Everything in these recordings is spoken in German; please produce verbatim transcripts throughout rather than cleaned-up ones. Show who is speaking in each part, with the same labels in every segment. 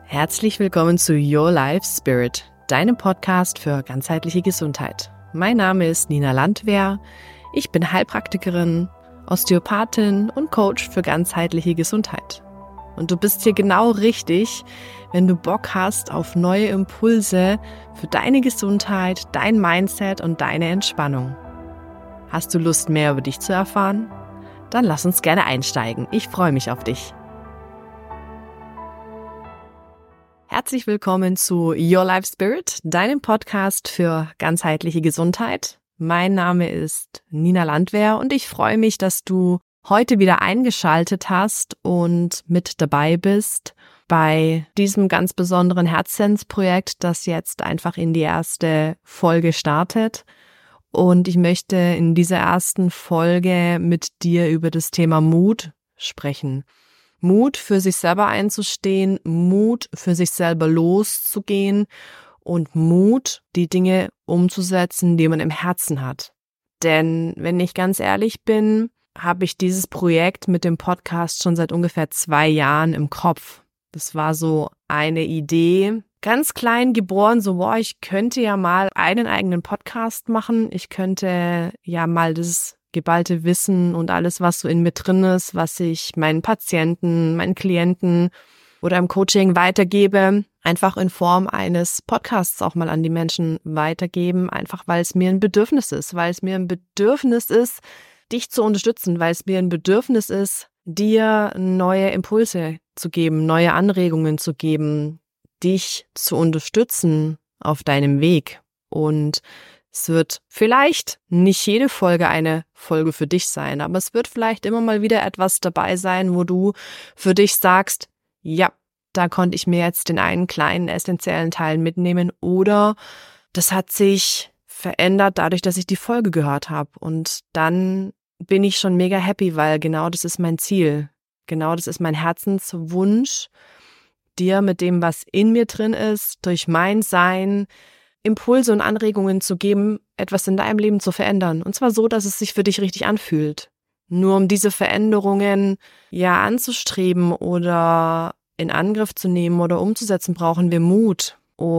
Speaker 1: Herzlich willkommen zu Your Life Spirit, deinem Podcast für ganzheitliche Gesundheit. Mein Name ist Nina Landwehr, ich bin Heilpraktikerin, Osteopathin und Coach für ganzheitliche Gesundheit. Und du bist hier genau richtig, wenn du Bock hast auf neue Impulse für deine Gesundheit, dein Mindset und deine Entspannung. Hast du Lust, mehr über dich zu erfahren? Dann lass uns gerne einsteigen. Ich freue mich auf dich. Herzlich willkommen zu Your Life Spirit, deinem Podcast für ganzheitliche Gesundheit. Mein Name ist Nina Landwehr und ich freue mich, dass du heute wieder eingeschaltet hast und mit dabei bist bei diesem ganz besonderen Herzensprojekt, das jetzt einfach in die erste Folge startet. Und ich möchte in dieser ersten Folge mit dir über das Thema Mut sprechen. Mut, für sich selber einzustehen, Mut, für sich selber loszugehen und Mut, die Dinge umzusetzen, die man im Herzen hat. Denn wenn ich ganz ehrlich bin, habe ich dieses Projekt mit dem Podcast schon seit ungefähr zwei Jahren im Kopf. Das war so eine Idee, ganz klein geboren, so, boah, ich könnte ja mal einen eigenen Podcast machen. Ich könnte ja mal das geballte Wissen und alles, was so in mir drin ist, was ich meinen Patienten, meinen Klienten oder im Coaching weitergebe, einfach in Form eines Podcasts auch mal an die Menschen weitergeben, einfach weil es mir ein Bedürfnis ist, weil es mir ein Bedürfnis ist, dich zu unterstützen, weil es mir ein Bedürfnis ist, dir neue Impulse zu geben, neue Anregungen zu geben, dich zu unterstützen auf deinem Weg. Und es wird vielleicht nicht jede Folge eine Folge für dich sein, aber es wird vielleicht immer mal wieder etwas dabei sein, wo du für dich sagst, ja, da konnte ich mir jetzt den einen kleinen essentiellen Teil mitnehmen oder das hat sich verändert dadurch, dass ich die Folge gehört habe. Und dann bin ich schon mega happy, weil genau das ist mein Ziel. Genau das ist mein Herzenswunsch, dir mit dem, was in mir drin ist, durch mein Sein Impulse und Anregungen zu geben, etwas in deinem Leben zu verändern. Und zwar so, dass es sich für dich richtig anfühlt. Nur um diese Veränderungen ja anzustreben oder in Angriff zu nehmen oder umzusetzen, brauchen wir Mut.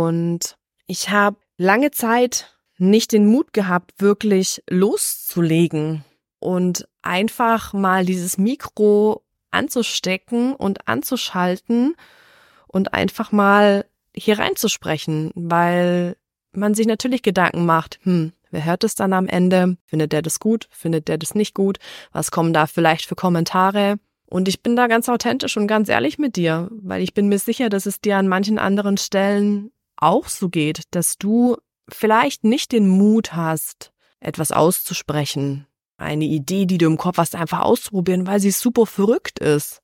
Speaker 1: Und ich habe lange Zeit nicht den Mut gehabt, wirklich loszulegen und einfach mal dieses Mikro anzustecken und anzuschalten und einfach mal hier reinzusprechen, weil man sich natürlich Gedanken macht, hm, wer hört es dann am Ende? Findet der das gut? Findet der das nicht gut? Was kommen da vielleicht für Kommentare? Und ich bin da ganz authentisch und ganz ehrlich mit dir, weil ich bin mir sicher, dass es dir an manchen anderen Stellen auch so geht, dass du vielleicht nicht den Mut hast, etwas auszusprechen. Eine Idee, die du im Kopf hast, einfach auszuprobieren, weil sie super verrückt ist.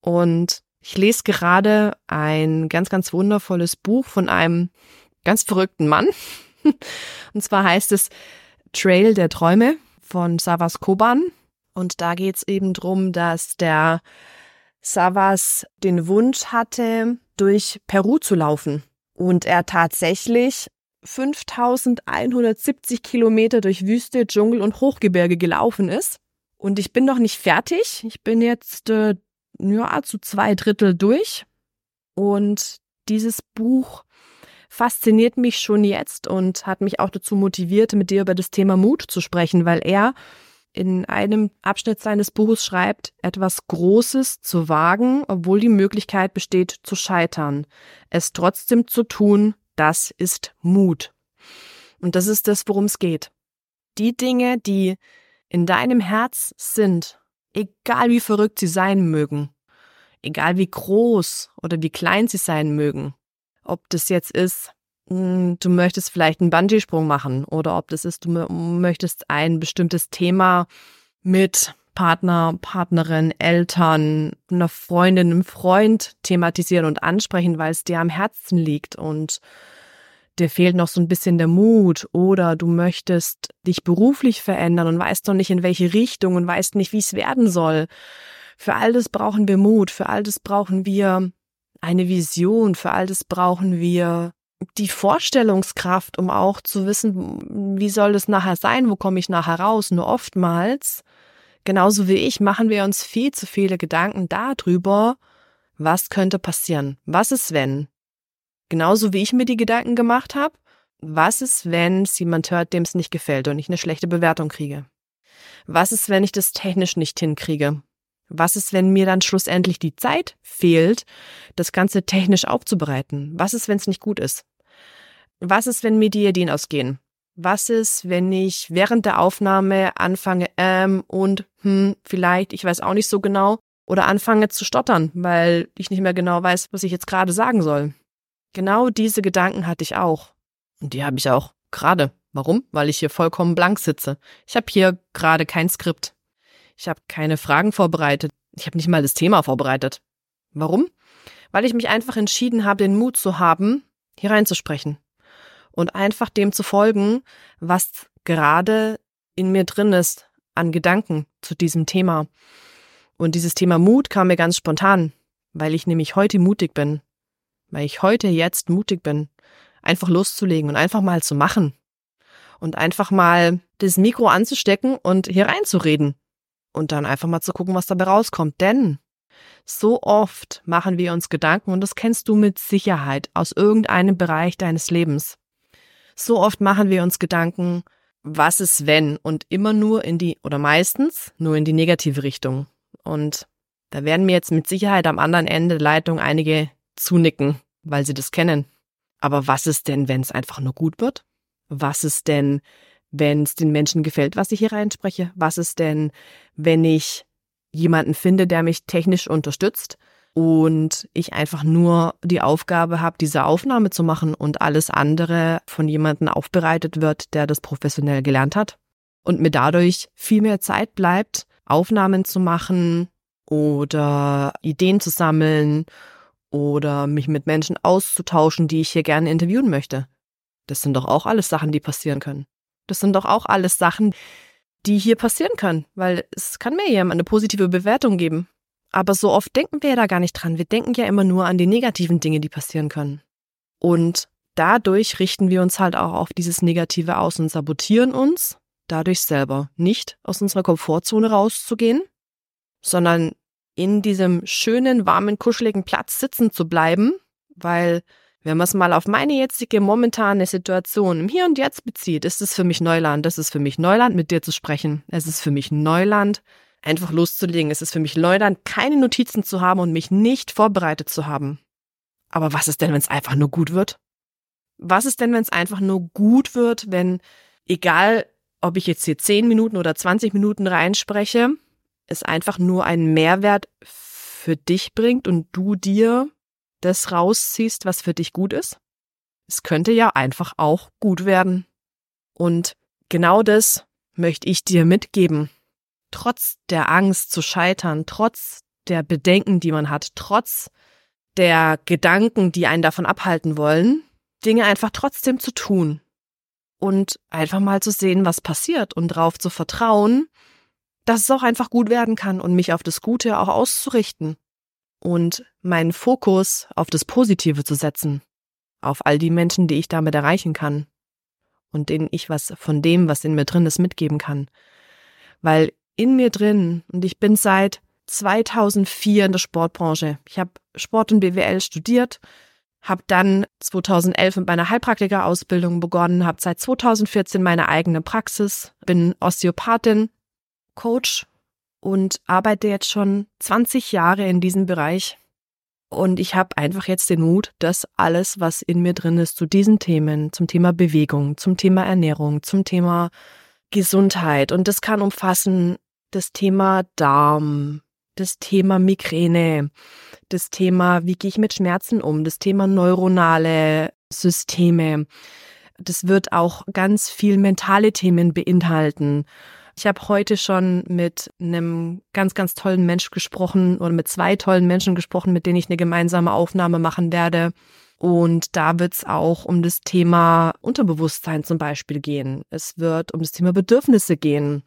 Speaker 1: Und ich lese gerade ein ganz, ganz wundervolles Buch von einem ganz verrückten Mann. Und zwar heißt es Trail der Träume von Savas Koban. Und da geht es eben drum, dass der Savas den Wunsch hatte, durch Peru zu laufen. Und er tatsächlich fünftausendeinhundertsiebzig Kilometer durch Wüste, Dschungel und Hochgebirge gelaufen ist. Und ich bin noch nicht fertig. Ich bin jetzt äh, ja, zu zwei Drittel durch. Und dieses Buch fasziniert mich schon jetzt und hat mich auch dazu motiviert, mit dir über das Thema Mut zu sprechen, weil er in einem Abschnitt seines Buches schreibt, etwas Großes zu wagen, obwohl die Möglichkeit besteht, zu scheitern. Es trotzdem zu tun, das ist Mut. Und das ist das, worum es geht. Die Dinge, die in deinem Herz sind, egal wie verrückt sie sein mögen, egal wie groß oder wie klein sie sein mögen, ob das jetzt ist, du möchtest vielleicht einen Bungee-Sprung machen oder ob das ist, du möchtest ein bestimmtes Thema mit Partner, Partnerin, Eltern, einer Freundin, einem Freund thematisieren und ansprechen, weil es dir am Herzen liegt und dir fehlt noch so ein bisschen der Mut oder du möchtest dich beruflich verändern und weißt noch nicht, in welche Richtung und weißt nicht, wie es werden soll. Für all das brauchen wir Mut, für all das brauchen wir eine Vision, für all das brauchen wir die Vorstellungskraft, um auch zu wissen, wie soll das nachher sein, wo komme ich nachher raus. Nur oftmals, genauso wie ich, machen wir uns viel zu viele Gedanken darüber, Was könnte passieren? Was ist, wenn? Genauso wie ich mir die Gedanken gemacht habe, was ist, wenn es jemand hört, dem es nicht gefällt und ich eine schlechte Bewertung kriege? Was ist, wenn ich das technisch nicht hinkriege? Was ist, wenn mir dann schlussendlich die Zeit fehlt, das Ganze technisch aufzubereiten? Was ist, wenn es nicht gut ist? Was ist, wenn mir die Ideen ausgehen? Was ist, wenn ich während der Aufnahme anfange, ähm und hm, vielleicht, ich weiß auch nicht so genau, oder anfange zu stottern, weil ich nicht mehr genau weiß, was ich jetzt gerade sagen soll? Genau diese Gedanken hatte ich auch. Und die habe ich auch gerade. Warum? Weil ich hier vollkommen blank sitze. Ich habe hier gerade kein Skript. Ich habe keine Fragen vorbereitet. Ich habe nicht mal das Thema vorbereitet. Warum? Weil ich mich einfach entschieden habe, den Mut zu haben, hier reinzusprechen. Und einfach dem zu folgen, was gerade in mir drin ist, an Gedanken zu diesem Thema. Und dieses Thema Mut kam mir ganz spontan, weil ich nämlich heute mutig bin. Weil ich heute jetzt mutig bin, einfach loszulegen und einfach mal zu machen. Und einfach mal das Mikro anzustecken und hier reinzureden. Und dann einfach mal zu gucken, was dabei rauskommt. Denn so oft machen wir uns Gedanken, und das kennst du mit Sicherheit aus irgendeinem Bereich deines Lebens. So oft machen wir uns Gedanken, was ist wenn? Und immer nur in die, oder meistens nur in die negative Richtung. Und da werden mir jetzt mit Sicherheit am anderen Ende der Leitung einige zunicken, weil sie das kennen. Aber was ist denn, wenn es einfach nur gut wird? Was ist denn, wenn es den Menschen gefällt, was ich hier reinspreche? Was ist denn, wenn ich jemanden finde, der mich technisch unterstützt und ich einfach nur die Aufgabe habe, diese Aufnahme zu machen und alles andere von jemandem aufbereitet wird, der das professionell gelernt hat und mir dadurch viel mehr Zeit bleibt, Aufnahmen zu machen oder Ideen zu sammeln oder mich mit Menschen auszutauschen, die ich hier gerne interviewen möchte. Das sind doch auch alles Sachen, die passieren können. Das sind doch auch alles Sachen, die hier passieren können, weil es kann mir jemand eine positive Bewertung geben. Aber so oft denken wir ja da gar nicht dran. Wir denken ja immer nur an die negativen Dinge, die passieren können. Und dadurch richten wir uns halt auch auf dieses Negative aus und sabotieren uns dadurch selber. Nicht aus unserer Komfortzone rauszugehen, sondern in diesem schönen, warmen, kuscheligen Platz sitzen zu bleiben, weil wenn man es mal auf meine jetzige momentane Situation im Hier und Jetzt bezieht, ist es für mich Neuland. Es ist für mich Neuland, mit dir zu sprechen. Es ist für mich Neuland, einfach loszulegen. Es ist für mich Neuland, keine Notizen zu haben und mich nicht vorbereitet zu haben. Aber was ist denn, wenn es einfach nur gut wird? Was ist denn, wenn es einfach nur gut wird, wenn, egal ob ich jetzt hier zehn Minuten oder zwanzig Minuten reinspreche, es einfach nur einen Mehrwert für dich bringt und du dir das rausziehst, was für dich gut ist? Es könnte ja einfach auch gut werden. Und genau das möchte ich dir mitgeben. Trotz der Angst zu scheitern, trotz der Bedenken, die man hat, trotz der Gedanken, die einen davon abhalten wollen, Dinge einfach trotzdem zu tun und einfach mal zu sehen, was passiert und darauf zu vertrauen, dass es auch einfach gut werden kann und mich auf das Gute auch auszurichten und meinen Fokus auf das Positive zu setzen, auf all die Menschen, die ich damit erreichen kann und denen ich was von dem, was in mir drin ist, mitgeben kann. Weil in mir drin, und ich bin seit zweitausendvier in der Sportbranche, ich habe Sport und B W L studiert, habe dann zweitausendelf mit meiner Heilpraktikerausbildung begonnen, habe seit zweitausendvierzehn meine eigene Praxis, bin Osteopathin, Coach und arbeite jetzt schon zwanzig Jahre in diesem Bereich. Und ich habe einfach jetzt den Mut, dass alles, was in mir drin ist, zu diesen Themen, zum Thema Bewegung, zum Thema Ernährung, zum Thema Gesundheit, und das kann umfassen das Thema Darm, das Thema Migräne, das Thema, wie gehe ich mit Schmerzen um, das Thema neuronale Systeme. Das wird auch ganz viel mentale Themen beinhalten. Ich habe heute schon mit einem ganz, ganz tollen Mensch gesprochen oder mit zwei tollen Menschen gesprochen, mit denen ich eine gemeinsame Aufnahme machen werde. Und da wird es auch um das Thema Unterbewusstsein zum Beispiel gehen. Es wird um das Thema Bedürfnisse gehen.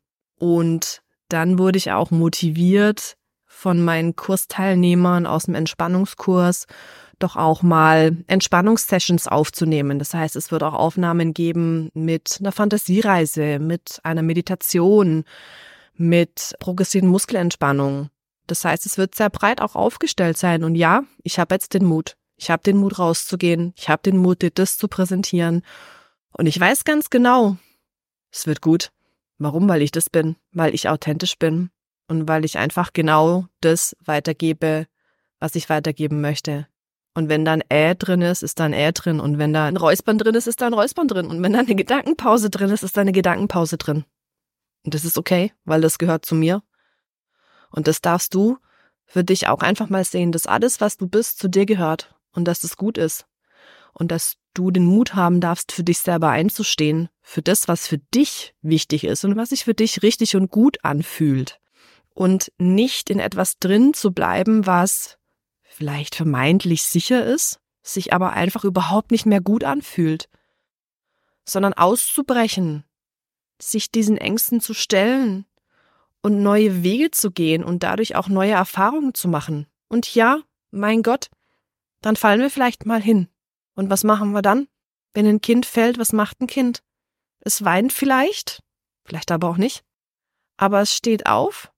Speaker 1: Und dann wurde ich auch motiviert von meinen Kursteilnehmern aus dem Entspannungskurs, doch auch mal Entspannungssessions aufzunehmen. Das heißt, es wird auch Aufnahmen geben mit einer Fantasiereise, mit einer Meditation, mit progressiven Muskelentspannung. Das heißt, es wird sehr breit auch aufgestellt sein. Und ja, ich habe jetzt den Mut. Ich habe den Mut rauszugehen. Ich habe den Mut, dir das zu präsentieren. Und ich weiß ganz genau, es wird gut. Warum? Weil ich das bin. Weil ich authentisch bin. Und weil ich einfach genau das weitergebe, was ich weitergeben möchte. Und wenn da ein Äh drin ist, ist da ein Äh drin. Und wenn da ein Räuspern drin ist, ist da ein Räuspern drin. Und wenn da eine Gedankenpause drin ist, ist da eine Gedankenpause drin. Und das ist okay, weil das gehört zu mir. Und das darfst du für dich auch einfach mal sehen, dass alles, was du bist, zu dir gehört. Und dass es gut ist. Und dass du den Mut haben darfst, für dich selber einzustehen. Für das, was für dich wichtig ist und was sich für dich richtig und gut anfühlt. Und nicht in etwas drin zu bleiben, was vielleicht vermeintlich sicher ist, sich aber einfach überhaupt nicht mehr gut anfühlt. Sondern auszubrechen, sich diesen Ängsten zu stellen und neue Wege zu gehen und dadurch auch neue Erfahrungen zu machen. Und ja, mein Gott, dann fallen wir vielleicht mal hin. Und was machen wir dann? Wenn ein Kind fällt, was macht ein Kind? Es weint vielleicht, vielleicht aber auch nicht. Aber es steht auf,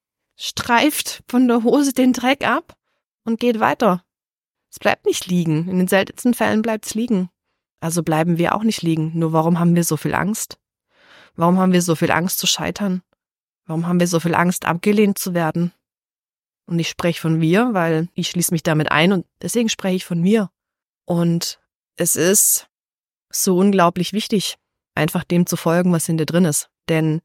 Speaker 1: streift von der Hose den Dreck ab und geht weiter. Es bleibt nicht liegen. In den seltensten Fällen bleibt es liegen. Also bleiben wir auch nicht liegen. Nur warum haben wir so viel Angst? Warum haben wir so viel Angst zu scheitern? Warum haben wir so viel Angst, abgelehnt zu werden? Und ich spreche von wir, weil ich schließe mich damit ein und deswegen spreche ich von mir. Und es ist so unglaublich wichtig, einfach dem zu folgen, was in dir drin ist. Denn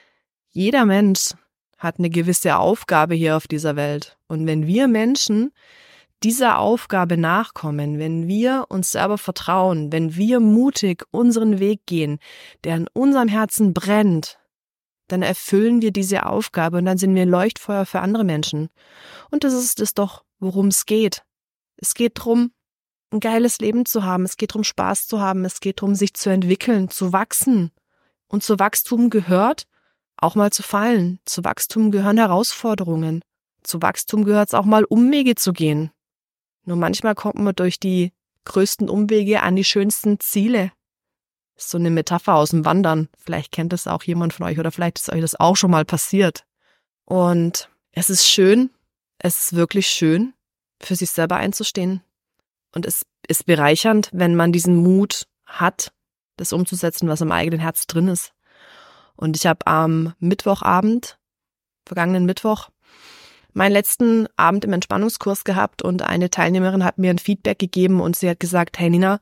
Speaker 1: jeder Mensch hat eine gewisse Aufgabe hier auf dieser Welt. Und wenn wir Menschen dieser Aufgabe nachkommen, wenn wir uns selber vertrauen, wenn wir mutig unseren Weg gehen, der in unserem Herzen brennt, dann erfüllen wir diese Aufgabe und dann sind wir ein Leuchtfeuer für andere Menschen. Und das ist es doch, worum es geht. Es geht darum, ein geiles Leben zu haben. Es geht darum, Spaß zu haben. Es geht darum, sich zu entwickeln, zu wachsen. Und zu Wachstum gehört, auch mal zu fallen. Zu Wachstum gehören Herausforderungen. Zu Wachstum gehört es auch mal, Umwege zu gehen. Nur manchmal kommt man durch die größten Umwege an die schönsten Ziele. Das ist so eine Metapher aus dem Wandern. Vielleicht kennt das auch jemand von euch oder vielleicht ist euch das auch schon mal passiert. Und es ist schön, es ist wirklich schön, für sich selber einzustehen. Und es ist bereichernd, wenn man diesen Mut hat, das umzusetzen, was im eigenen Herz drin ist. Und ich habe am Mittwochabend, vergangenen Mittwoch, meinen letzten Abend im Entspannungskurs gehabt und eine Teilnehmerin hat mir ein Feedback gegeben und sie hat gesagt, hey Nina,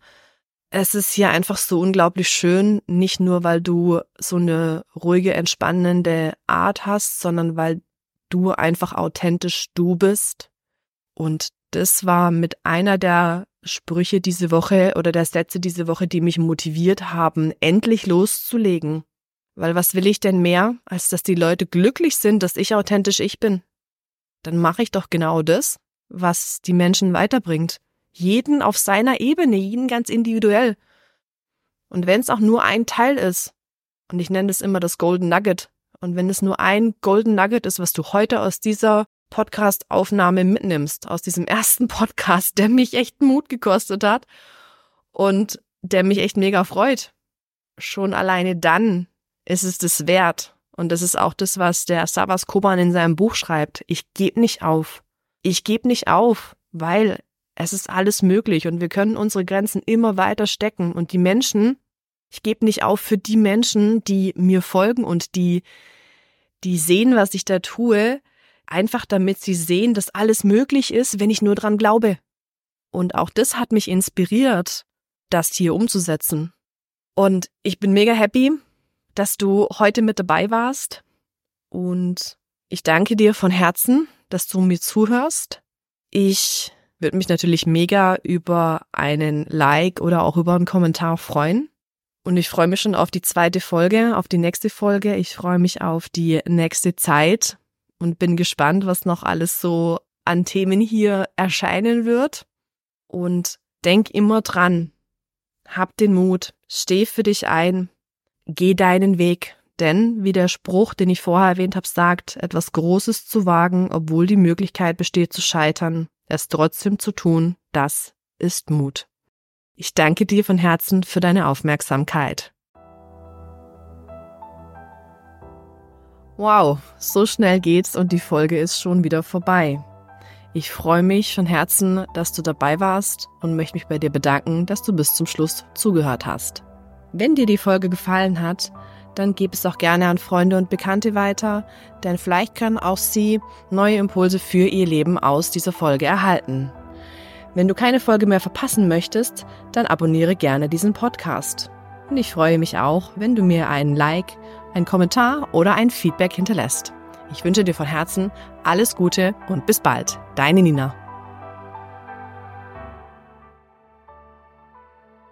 Speaker 1: es ist hier einfach so unglaublich schön, nicht nur, weil du so eine ruhige, entspannende Art hast, sondern weil du einfach authentisch du bist. Und das war mit einer der Sprüche diese Woche oder der Sätze diese Woche, die mich motiviert haben, endlich loszulegen. Weil was will ich denn mehr, als dass die Leute glücklich sind, dass ich authentisch ich bin? Dann mache ich doch genau das, was die Menschen weiterbringt. Jeden auf seiner Ebene, jeden ganz individuell. Und wenn es auch nur ein Teil ist, und ich nenne das immer das Golden Nugget, und wenn es nur ein Golden Nugget ist, was du heute aus dieser Podcast-Aufnahme mitnimmst, aus diesem ersten Podcast, der mich echt Mut gekostet hat und der mich echt mega freut, schon alleine dann ist es das wert. Und das ist auch das, was der Savas Koban in seinem Buch schreibt. Ich gebe nicht auf. Ich gebe nicht auf, weil es ist alles möglich und wir können unsere Grenzen immer weiter stecken. Und die Menschen, ich gebe nicht auf für die Menschen, die mir folgen und die, die sehen, was ich da tue, einfach damit sie sehen, dass alles möglich ist, wenn ich nur dran glaube. Und auch das hat mich inspiriert, das hier umzusetzen. Und ich bin mega happy, dass du heute mit dabei warst. Und ich danke dir von Herzen, dass du mir zuhörst. Ich würde mich natürlich mega über einen Like oder auch über einen Kommentar freuen. Und ich freue mich schon auf die zweite Folge, auf die nächste Folge. Ich freue mich auf die nächste Zeit und bin gespannt, was noch alles so an Themen hier erscheinen wird. Und denk immer dran, hab den Mut, steh für dich ein, geh deinen Weg. Denn, wie der Spruch, den ich vorher erwähnt habe, sagt, etwas Großes zu wagen, obwohl die Möglichkeit besteht zu scheitern, es trotzdem zu tun, das ist Mut. Ich danke dir von Herzen für deine Aufmerksamkeit. Wow, so schnell geht's und die Folge ist schon wieder vorbei. Ich freue mich von Herzen, dass du dabei warst und möchte mich bei dir bedanken, dass du bis zum Schluss zugehört hast. Wenn dir die Folge gefallen hat, dann gib es auch gerne an Freunde und Bekannte weiter, denn vielleicht können auch sie neue Impulse für ihr Leben aus dieser Folge erhalten. Wenn du keine Folge mehr verpassen möchtest, dann abonniere gerne diesen Podcast. Und ich freue mich auch, wenn du mir einen Like, einen Kommentar oder ein Feedback hinterlässt. Ich wünsche dir von Herzen alles Gute und bis bald. Deine Nina.